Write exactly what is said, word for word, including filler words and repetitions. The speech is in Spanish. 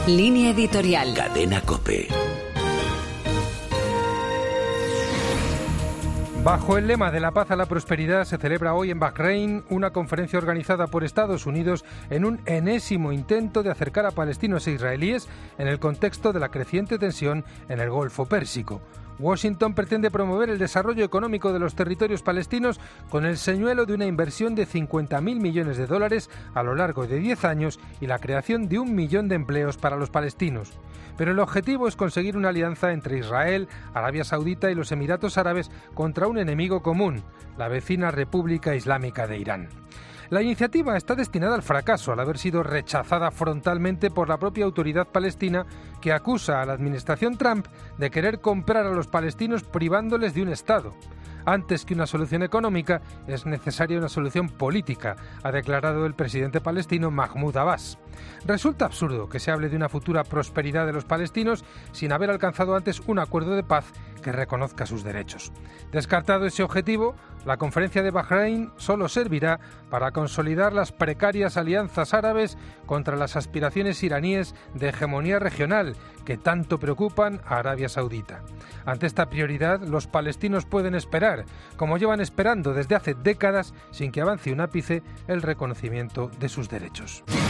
Línea editorial. Cadena COPE. Bajo el lema de la paz a la prosperidad se celebra hoy en Bahrein una conferencia organizada por Estados Unidos en un enésimo intento de acercar a palestinos e israelíes en el contexto de la creciente tensión en el Golfo Pérsico. Washington pretende promover el desarrollo económico de los territorios palestinos con el señuelo de una inversión de cincuenta mil millones de dólares a lo largo de diez años y la creación de un millón de empleos para los palestinos. Pero el objetivo es conseguir una alianza entre Israel, Arabia Saudita y los Emiratos Árabes contra un enemigo común, la vecina República Islámica de Irán. La iniciativa está destinada al fracaso al haber sido rechazada frontalmente por la propia autoridad palestina, que acusa a la administración Trump de querer comprar a los palestinos privándoles de un Estado. Antes que una solución económica, es necesaria una solución política, ha declarado el presidente palestino Mahmoud Abbas. Resulta absurdo que se hable de una futura prosperidad de los palestinos sin haber alcanzado antes un acuerdo de paz que reconozca sus derechos. Descartado ese objetivo, la conferencia de Bahrein solo servirá para consolidar las precarias alianzas árabes contra las aspiraciones iraníes de hegemonía regional que tanto preocupan a Arabia Saudita. Ante esta prioridad, los palestinos pueden esperar, como llevan esperando desde hace décadas, sin que avance un ápice, el reconocimiento de sus derechos.